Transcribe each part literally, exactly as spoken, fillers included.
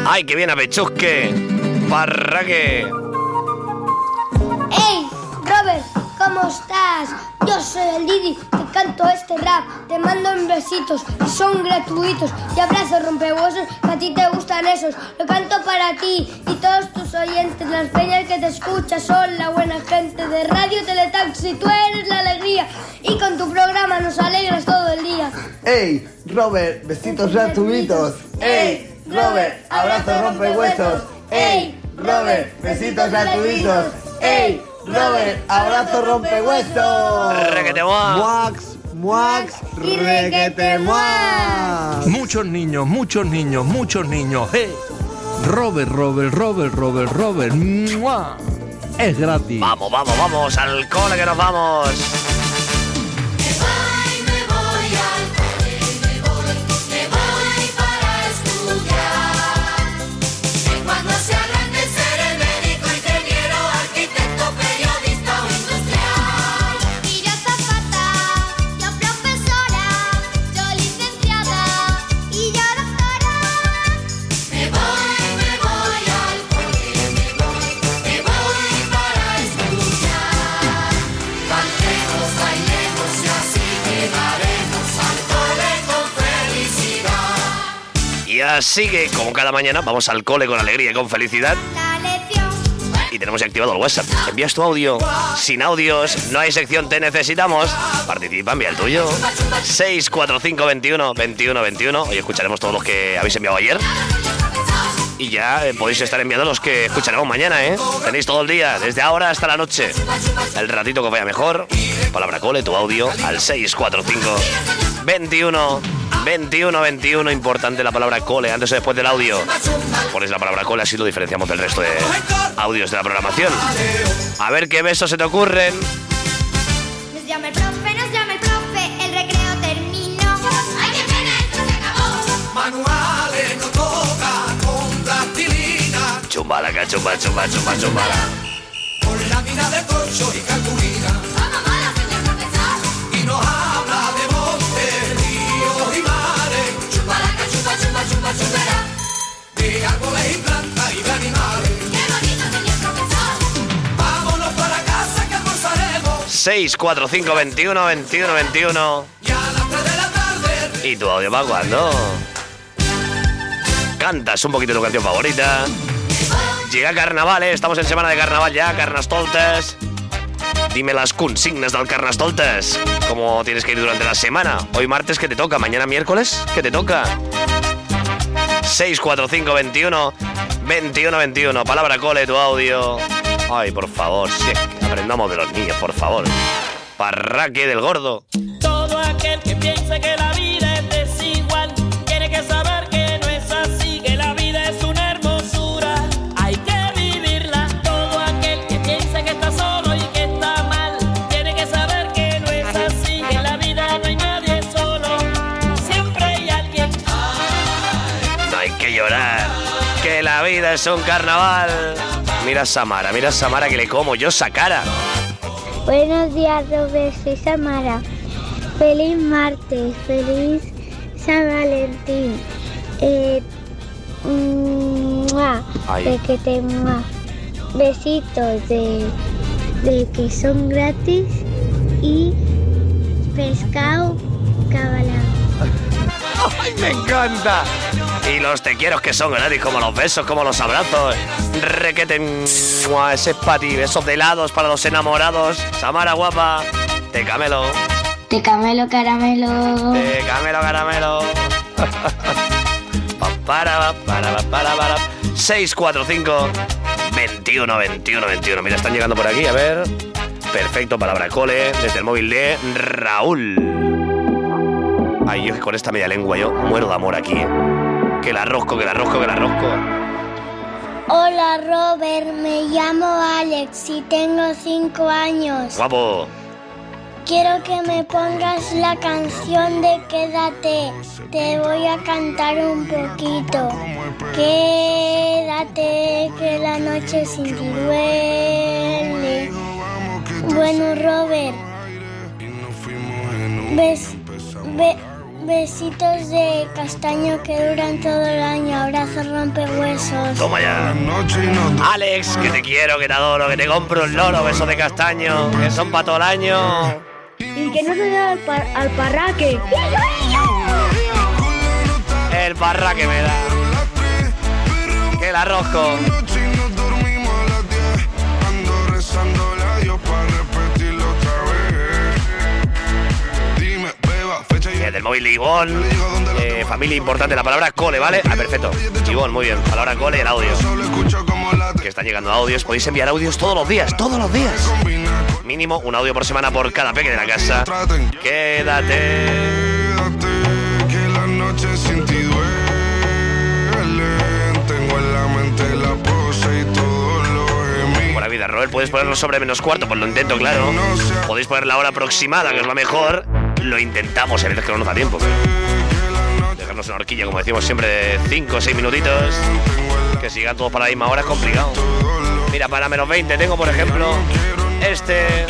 ¡Ay, que viene a Pechusque! ¡Parraque! ¡Hey, Robert! ¿Cómo estás? Yo soy el Didi, te canto este rap, te mando en besitos y son gratuitos y abrazos rompehuesos que a ti te gustan esos. Lo canto para ti y todos tus oyentes, las peñas que te escuchas son la buena gente de Radio Teletaxi, tú eres la alegría y con tu programa nos alegras todo el día. ¡Ey, Robert! Besitos gratuitos. ¡Ey, Robert! Abrazos rompehuesos. ¡Ey, Robert! Besitos gratuitos. ¡Ey, Robert, abrazo rompehuesos. Requete muax. Muax, muax, requete muax. Muchos niños, muchos niños, muchos niños. Hey. Robert, Robert, Robert, Robert, Robert. ¡Mua! Es gratis. Vamos, vamos, vamos, al cole que nos vamos. Así que, como cada mañana, vamos al cole con alegría y con felicidad. Y tenemos activado el WhatsApp. Envías tu audio. Sin audios, no hay sección Te Necesitamos. Participa, envía el tuyo. seis cuatro cinco veintiuno veintiuno veintiuno. Hoy escucharemos todos los que habéis enviado ayer. Y ya eh, podéis estar enviando los que escucharemos mañana, ¿eh? Tenéis todo el día, desde ahora hasta la noche. El ratito que vaya mejor. Palabra cole, tu audio, al seis cuatro cinco veintiuno veintiuno veintiuno. Importante la palabra cole antes o después del audio. Pones la palabra cole, así lo diferenciamos del resto de audios de la programación. A ver qué besos se te ocurren. Nos llama el profe, nos llama el profe, el recreo terminó. ¡Ay, qué pena, esto se acabó! Manuales no toca con plastilina. Chumbalaca, chumba, chumba, chumba, chumbala. Con lámina de corcho y cartulina. ¡Vamos, mola, señor profesor! Y nos habla de montes, ríos y mares. Chumbalaca, chumba, chumba, chumba, chumbala. De árboles y plantas y de animales. ¡Qué bonito, señor profesor! Vámonos para casa que almorzaremos. seis cuatro cinco veintiuno veintiuno veintiuno. Y a las tres de la tarde. ¿Y tu audio va cuándo? Cantas un poquito tu canción favorita. Llega carnaval, ¿eh? Estamos en semana de carnaval ya, Carnestoltes. Dime las consignas del Carnestoltes. ¿Cómo tienes que ir durante la semana? Hoy martes, ¿qué te toca? Mañana miércoles, ¿qué te toca? seis cuatro cinco veintiuno veintiuno veintiuno. Palabra cole, tu audio. Ay, por favor, sí, que aprendamos de los niños, por favor. Parraque del gordo. Todo aquel que piense que la vida es desigual tiene que saber que no es así, que la vida es una hermosura, hay que vivirla. Todo aquel que piense que está solo y que está mal tiene que saber que no es así, que en la vida no hay nadie solo, siempre hay alguien. No hay que llorar, que la vida es un carnaval. Mira a Samara, mira a Samara que le como yo esa cara. Buenos días, Robert, soy Samara. Feliz martes, feliz San Valentín. Eh, mua, de que te mua. Besitos de, de que son gratis y pescado cabalán. ¡Ay, me encanta! Y los te quiero que son gratis, como los besos, como los abrazos. Requete, mua, ese es para ti. Besos de helados para los enamorados. Samara guapa, te camelo. Te camelo caramelo. Te camelo caramelo. Pa, para, pa, para, pa, para, para. seis cuatro cinco veintiuno veintiuno veintiuno. Mira, están llegando por aquí, a ver. Perfecto, palabra cole, desde el móvil de Raúl. Ay, yo que con esta media lengua yo muero de amor aquí, ¿eh? Que la rosco, que la rosco, que la rosco. Hola, Robert, me llamo Alex y tengo cinco años. Guapo. Quiero que me pongas la canción de Quédate. Te voy a cantar un poquito. Quédate, que la noche sin ti duele. Bueno, Robert, bes, be, Besitos de castaño que duran todo el año. Abrazos rompehuesos. Toma ya. Alex, que te quiero, que te adoro, que te compro un loro, besos de castaño, que son para todo el año. Y que no se dé al, par- al parraque. El parraque me da. Que la rosco. Del móvil Ivonne, eh, familia importante, la palabra cole, ¿vale? Ah, perfecto. Ivonne, muy bien. Palabra cole y el audio. Que están llegando audios. Podéis enviar audios todos los días, todos los días. Mínimo un audio por semana por cada peque de la casa. Quédate. Que la noche sin ti duelen. Tengo en la mente la pose y todo lo gemí. Buena vida, Robert. Puedes ponerlo sobre menos cuarto, pues lo intento, claro. Podéis poner la hora aproximada, que es la mejor. Lo intentamos, a veces que no nos da tiempo. Dejarnos una horquilla, como decimos siempre, de cinco o seis minutitos. Que sigan todos para la misma hora es complicado. Mira, para menos veinte tengo, por ejemplo, este.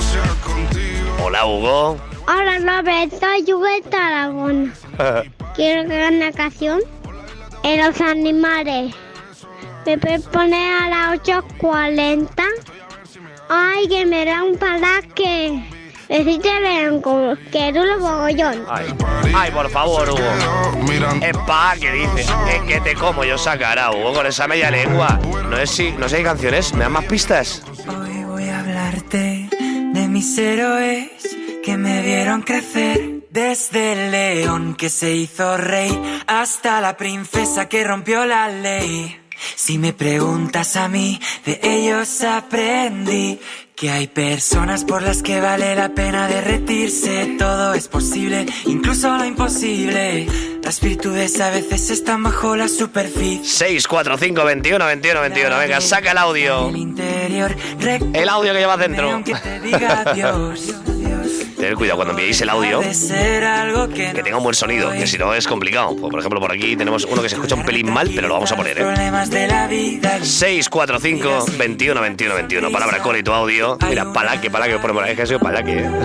Hola, Hugo. Hola, Robert, soy Hugo de Tarragona. Quiero que hagan una canción en los animales. Me puedes poner a las ocho cuarenta. Ay, que me da un palaque. Decirte que tú lo bogollón. Ay, ay, por favor, Hugo. Es pa, que dice. Es que te como yo sacará, Hugo, con esa media lengua. No es si, no sé qué canciones. ¿Me dan más pistas? Hoy voy a hablarte de mis héroes que me vieron crecer. Desde el león que se hizo rey hasta la princesa que rompió la ley. Si me preguntas a mí, de ellos aprendí que hay personas por las que vale la pena derretirse. Todo es posible, incluso lo imposible. Las virtudes a veces están bajo la superficie. seis cuatro cinco veintiuno veintiuno veintiuno. Venga, saca el audio. El interior, el audio que llevas dentro. aunque te diga adiós. Tened cuidado cuando enviéis el audio, que tenga un buen sonido, que si no es complicado. Pues, por ejemplo, por aquí tenemos uno que se escucha un pelín mal, pero lo vamos a poner, ¿eh? seis cuatro cinco veintiuno veintiuno veintiuno. Palabra cole y tu audio. Mira, palaque, palaque, por por ahí, que ha sido palaque, ¿eh?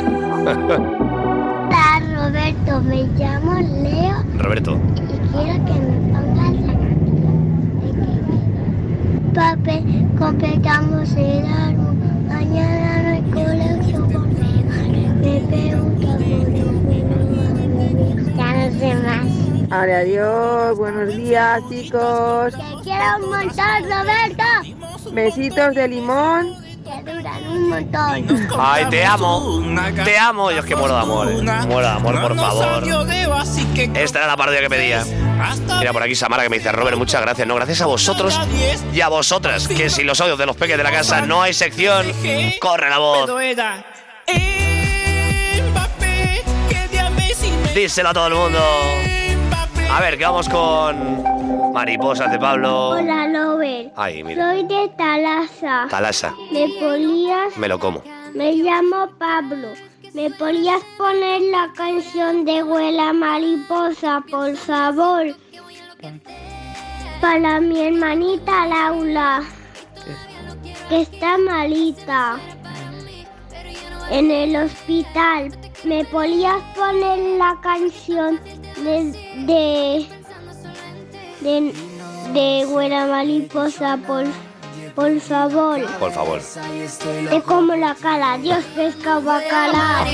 Hola, Roberto, me llamo Leo. Roberto. Y quiero que me pongas la canción de que papel, completamos el árbol. Mañana no hay colegio porque me pregunto por el ya no sé más. Vale, adiós, buenos días, chicos. Te quiero un montón, Roberto. Besitos de limón. Que duran un montón. Ay, te amo, te amo. Yo es que muero de amor, ¿eh? Muero de amor, por favor. Esta era la parodia que pedía. Mira, por aquí Samara que me dice: Robert, muchas gracias. No, gracias a vosotros y a vosotras. Que sin los audios de los peques de la casa no hay sección. Corre la voz. Díselo a todo el mundo. A ver, que vamos con Mariposas de Pablo. Hola, Robert. Ay, mira. Soy de Talasa. Talasa. ¿Me podías? Me lo como. Me llamo Pablo. ¿Me podías poner la canción de Huela Mariposa, por favor? Para mi hermanita Laura, que está malita en el hospital. ¿Me podías poner la canción de de de, de Huela Mariposa, por por favor? Por favor. Te como la cara, Dios pesca bacalao.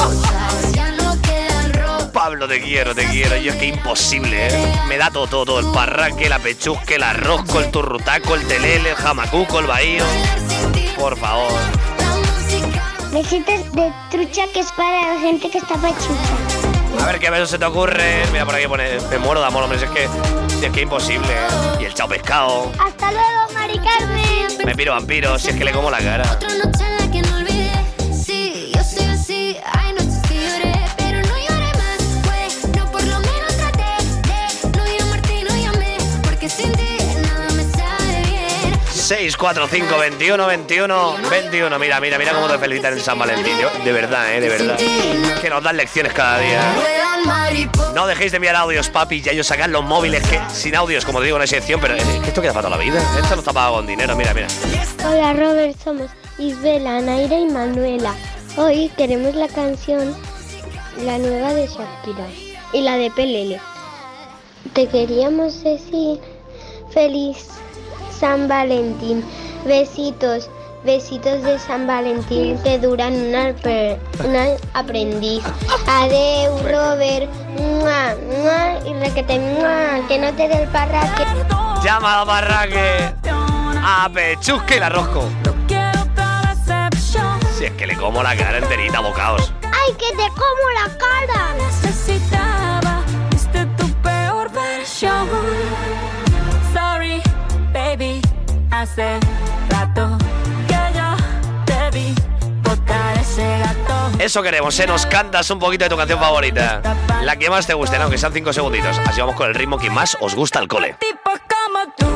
Pablo, te quiero, te quiero. Yo es que imposible, ¿eh? Me da todo, todo, todo. El parraque, la pechusque, el arrozco, el turrutaco, el telele, el jamacuco, el bahío. Por favor. Besitos de trucha, que es para la gente que está pachucha. A ver qué beso se te ocurre. Mira, por aquí pone: me muero de amor, hombre. Si es que, si es que imposible, ¿eh? Y el chao pescado. Hasta luego, Mari Carmen. Me piro vampiro, si es que le como la cara. Otra noche en la que no olvidé. Sí, yo soy así. Hay noches que lloré, pero no lloré más. Pues, no, por lo menos traté de no llamarte, no llamé. Porque sin ti nada me sabe bien. seis cuatro cinco veintiuno veintiuno veintiuno. Mira, mira, mira cómo te felicitan en San Valentín. Yo, de verdad, eh, de verdad. Que nos dan lecciones cada día. No dejéis de enviar audios, papi. Ya ellos sacan los móviles, que sin audios, como te digo, no hay sección. Pero es que esto queda para toda la vida. Esto no está pagado con dinero, mira, mira. Hola, Robert, somos Isabela, Naira y Manuela. Hoy queremos la canción, la nueva de Shakira. y la de Pelele. Te queríamos decir feliz San Valentín. Besitos, besitos de San Valentín que duran un, alper, un aprendiz. Adeu, Robert. Mua, mua, y requete, mua, que no te dé el parraque. Llama a Parraque. A Pechusque y la rosco. Si es que le como la cara enterita, bocaos. ¡Ay, que te como la cara! Necesitaba, viste tu peor versión. Sorry, baby, hace rato que yo te vi botar ese gato. Eso queremos, ¿eh? Nos cantas un poquito de tu canción favorita. La que más te guste, ¿no? Que sean cinco segunditos. Así vamos con el ritmo que más os gusta al cole. Tipo como tú.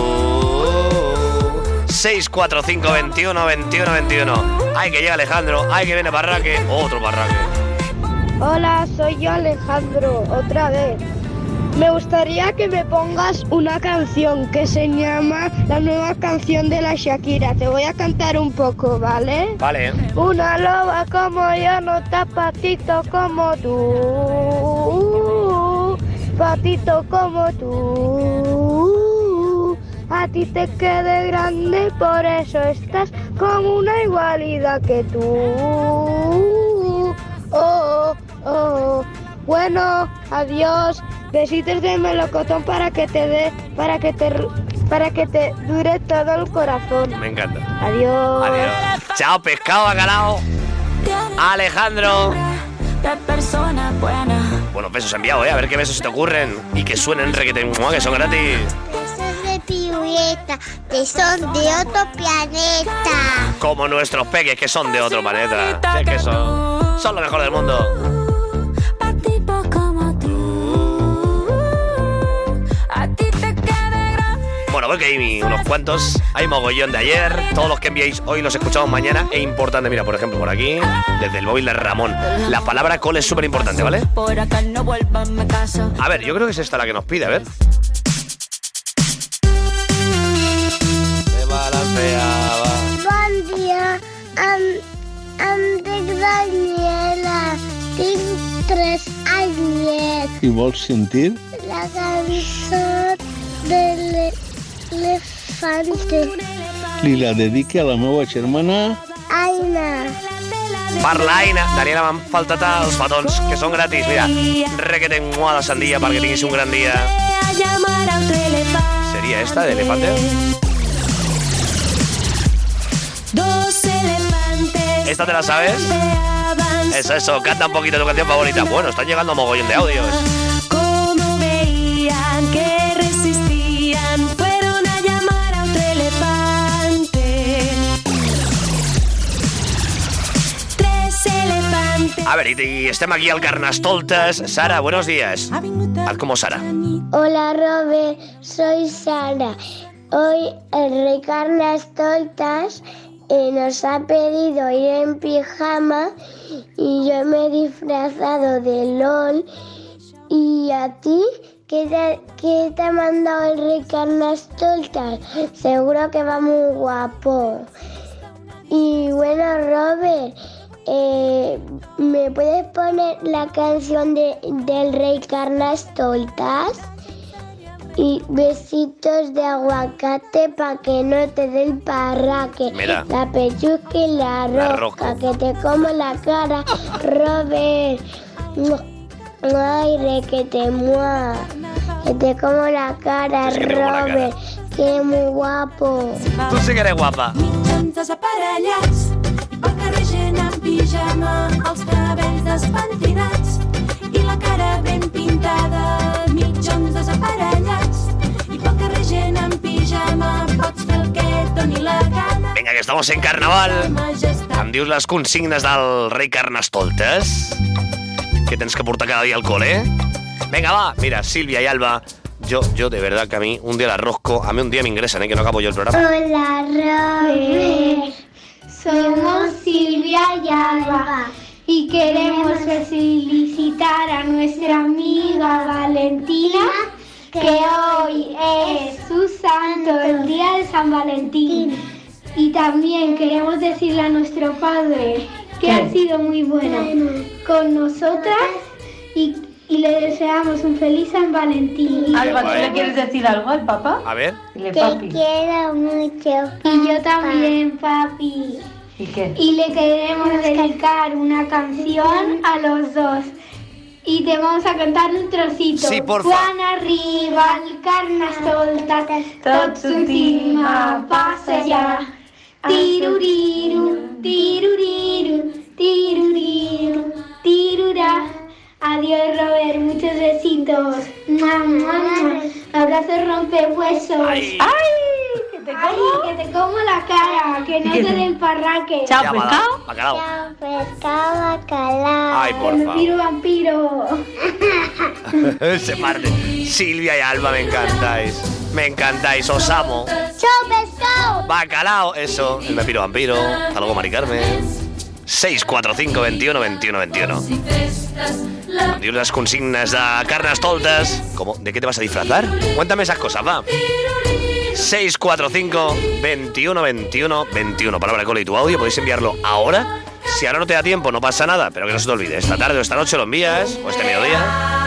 seis cuatro cinco veintiuno veintiuno veintiuno. Ay, que llega Alejandro. Ay, que viene Parraque. Otro Parraque. Hola, soy yo Alejandro, otra vez. Me gustaría que me pongas una canción que se llama La Nueva Canción de la Shakira. Te voy a cantar un poco, ¿vale? Vale. Una loba como yo no está patito como tú. Patito como tú. A ti te quede grande, por eso estás como una igualidad que tú. Oh, oh, oh. Bueno, adiós. Besitos de melocotón para que te dé, para que te, para que te dure todo el corazón. Me encanta. Adiós. Adiós. Chao, pescado bacalao. Alejandro. De persona buena. Buenos besos enviados, ¿eh? A ver qué besos se te ocurren. Y que suenen requete, que son gratis. Besos de pirueta, que son de otro planeta. Como nuestros peques, que son de otro planeta. Si es que son, son lo mejor del mundo. Bueno, veo que hay unos cuantos, hay mogollón de ayer, todos los que enviáis hoy los escuchamos mañana. E importante, mira, por ejemplo, por aquí, desde el móvil de Ramón, la palabra cole es súper importante, ¿vale? A ver, yo creo que es esta la que nos pide, a ver. Se balanceaba. Buen día, am, am de Daniela, tinc tres anys. I vols sentir? La cançó de l'elefante. Li la dedique a la meva germana Aina. Parla, Aina. Daniela, m'han faltat els petons, que són gratis. Mira, requete de sandía para que tinguis un gran día. ¿Sería esta de elefante? Dos elefantes. ¿Esta te la sabes? Eso, eso, canta un poquito tu canción favorita. Bueno, están llegando mogollón de audios. Como veían que resistían, fueron a llamar a otro elefante. Tres elefantes. A ver, y, y estem aquí al Carnestoltes. Sara, buenos días. Haz como Sara. Hola Robert, soy Sara. Hoy el rey Carnestoltes eh, nos ha pedido ir en pijama y yo me he disfrazado de LOL. ¿Y a ti? ¿Qué te, qué te ha mandado el rey Carnestoltes? Seguro que va muy guapo. Y bueno, Robert, eh, ¿me puedes poner la canción de, del rey Carnestoltes? Y besitos de aguacate pa' que no te dé el parraque. Mira. La pechusca y la, La rosca, rosca. que te como la cara, Robert. Ay, re que te mueva. Que te como la cara, Sí, que te como la Robert. Que muy guapo. Tú sí que eres guapa. Mitjons desaparellats i pel carrer gent en pijama, els cabells despentinats i la cara ben pintada. Mitjons desaparellats i pel carrer gent en pijama, pots fer el que et doni la gana. Venga, que estamos en carnaval. Em dius les consignes del rei Carnestoltes? Que tens que portar cada día al cole, ¿eh? Venga, va. Mira, Silvia y Alba. Yo, yo de verdad que a mí un día la rosco, a mí un día me ingresan, ¿eh? Que no acabo yo el programa. Hola, Robert. Somos Silvia y Alba y queremos felicitar a nuestra amiga Valentina, que hoy es su santo, el día de San Valentín. Y también queremos decirle a nuestro padre que ha sido muy bueno con nosotras y, y le deseamos un feliz San Valentín. Alba, ¿tú le quieres decir algo al papá? A ver. Dile, Te papi. quiero mucho. Y yo también, papi. ¿Y qué? Y le queremos dedicar una canción a los dos. Y te vamos a cantar un trocito. Sí, porfa. Quan arriba el Carnestoltes, tot s'ultima passa ja. Tiruriru, tiruriru, tiruriru, tirurá. Adiós, Robert, muchos besitos. Mua, mua, mua. Abrazos rompehuesos. Ay. ¡Ay! Que te como, que te como la cara, que no te den parraque. Chao, Ya va, pescado. bacalao. Chao, pescado, bacalao. Ay, por favor. Vampiro, vampiro. Se parte. Silvia y Alba, me encantáis. Me encantáis, os amo. Chao, pescado. Bacalao, eso. El vampiro vampiro. Hasta luego, Mari Carmen. seis cuatro cinco, veintiuno, veintiuno, veintiuno. Dios, las consignas de Carnestoltes. ¿Cómo? ¿De qué te vas a disfrazar? Cuéntame esas cosas, va. seis cuatro cinco, veintiuno, veintiuno, veintiuno. Palabra cole y tu audio. Podéis enviarlo ahora. Si ahora no te da tiempo, no pasa nada. Pero que no se te olvide. Esta tarde o esta noche lo envías. O este mediodía.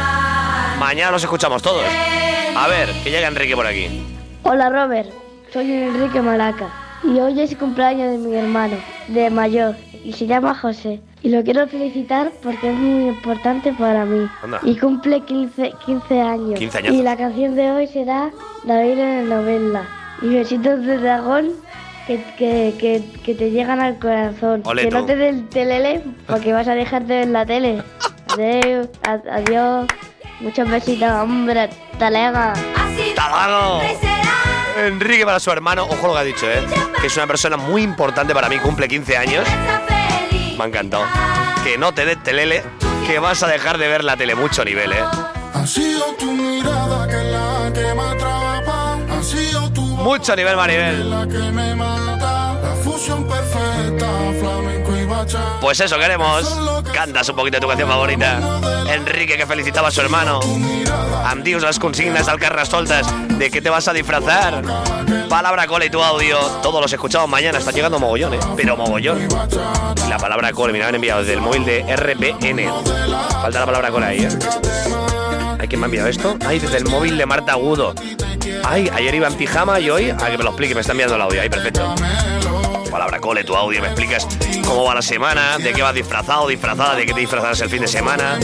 Mañana nos escuchamos todos. A ver, que llega Enrique por aquí. Hola Robert, soy Enrique Malaca y hoy es el cumpleaños de mi hermano, de mayor, y se llama José. Y lo quiero felicitar porque es muy importante para mí. Anda. Y cumple quince, quince años. quince años. Y la canción de hoy será La Biblia en la novela. Y besitos de dragón que, que, que, que te llegan al corazón. Ole que tú. no te den telele porque vas a dejar de ver la tele. Adiós, a- adiós. Muchos besitos, hombre. Talega. ¡Talago! Enrique para su hermano. Ojo lo que ha dicho, ¿eh? Que es una persona muy importante para mí. Cumple quince años. Me ha encantado. Que no te dé telele, que vas a dejar de ver la tele. Mucho nivel, ¿eh? Ha sido tu mirada que es la que me atrapa. Ha sido tu voz Mucho nivel, Maribel. la que me mata. La fusión perfecta, flamenco y bachata. Pues eso queremos. Cantas un poquito de tu canción favorita. Enrique, que felicitaba a su hermano. Em dius les consignes del Carnestoltes. ¿De qué te vas a disfrazar? Palabra cole y tu audio. Todos los escuchamos mañana. Están llegando mogollón, ¿eh? Pero mogollón. Y la palabra cole, me la han enviado desde el móvil de R B N. Falta la palabra cole ahí, ¿eh? ¿Hay quién me ha enviado esto? Ay, desde el móvil de Marta Agudo. Ay, ayer iba en pijama y hoy... A que me lo explique, me está enviando el audio. Ahí, perfecto. Palabra cole, tu audio, me explicas cómo va la semana, de qué vas disfrazado, disfrazada, de qué te disfrazarás el fin de semana.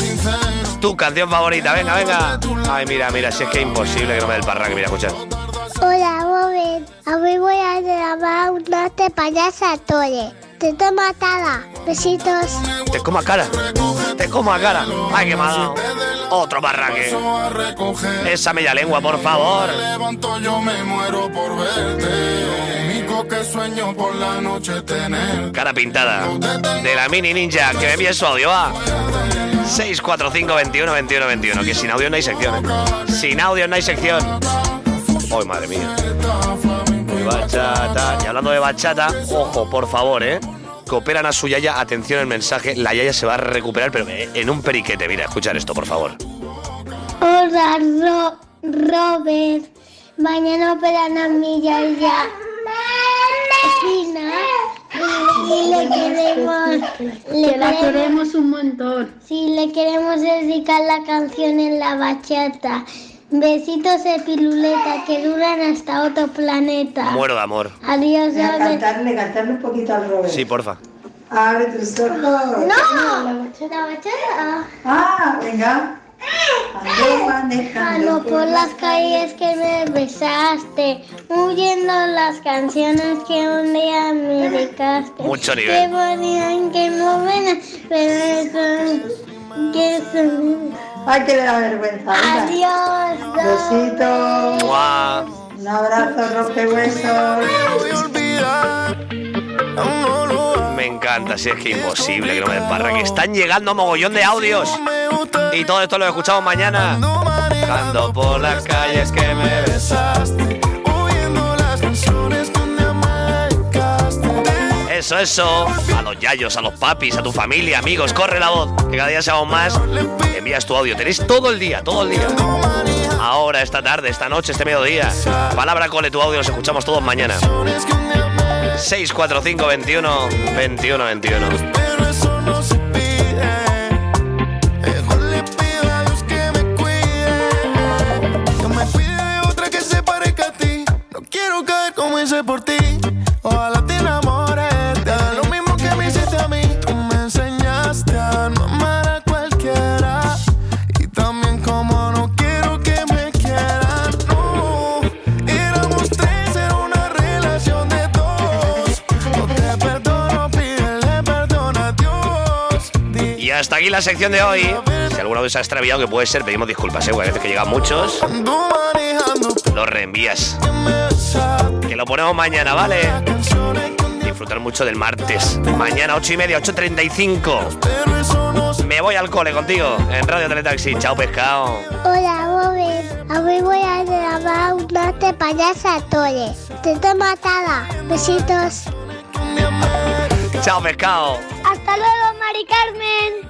Tu canción favorita, venga, venga. Ay, mira, mira, si es que es imposible que no me dé el parraque, mira, escucha. Hola, Robert. Hoy voy a grabar una te payasa Tore. Te estoy matada. Besitos. Te como a cara, te como a cara. Ay, qué malo. Otro parraque. Esa media lengua, por favor. Levanto, yo me muero por verte. Lo único que sueño por la noche tener. Cara pintada de la mini ninja, que me envíe su audio, va. seis cuatro cinco, veintiuno, veintiuno, veintiuno. Que sin audio no hay sección, ¿eh? Sin audio no hay sección. Ay, madre mía. Y bachata. Y hablando de bachata, ojo, por favor, ¿eh? Que operan a su yaya. Atención el mensaje. La yaya se va a recuperar, pero en un periquete. Mira, escuchar esto, por favor. Hola, Ro Robert. Mañana operan a mi yaya. Fina. Y le queremos. Le Que la queremos un montón. Sí, le queremos dedicar la canción en la bachata. Besitos de piruleta que duran hasta otro planeta. Muero de amor. Adiós, Voy a Robert. cantarle, cantarle un poquito al Robert. Sí, porfa. Abre tus ojos. ¡No! La bachata. Ah, venga. Ando manejando Ando por las calles que me besaste, huyendo las canciones que un día me dedicaste. Mucho nivel. Que ponían que no ven, pero eso, que eso. Ay, que le da vergüenza. venga. Adiós. Besito. Guau. Un abrazo, rompehuesos. Me encanta, si es que imposible que no me den parra. Que están llegando mogollón de audios. Y todo esto lo escuchamos mañana. Ando por las calles que me besaste. Eso, eso. A los yayos, a los papis, a tu familia, amigos, corre la voz. Que cada día seamos más. Envías tu audio. Tenéis todo el día, todo el día. Ahora, esta tarde, esta noche, este mediodía. Palabra cole, tu audio. Los escuchamos todos mañana. seis cuatro cinco, veintiuno, veintiuno, veintiuno. Pero eso no se pide. Mejor le pido como hice por ti. Ojalá te enamores, te haga lo mismo que me hiciste a mí. Tú me enseñaste a no amar a cualquiera. Y también como no quiero que me quieran, no. Éramos tres, era una relación de dos. No te perdono, pídele perdón a Dios. Y hasta aquí la sección de hoy. Si alguna vez se ha extraviado, que puede ser, pedimos disculpas, ¿eh? Porque a veces que llegan muchos, los reenvías. Que lo ponemos mañana, ¿vale? Disfrutar mucho del martes. Mañana, ocho y media, ocho treinta y cinco. Me voy al cole contigo en Radio Teletaxi. Chao, pescado. Hola, Robert. Hoy voy a grabar una te payasa a todos. Te estoy matada. Besitos. Chao, pescado. Hasta luego, Mari Carmen.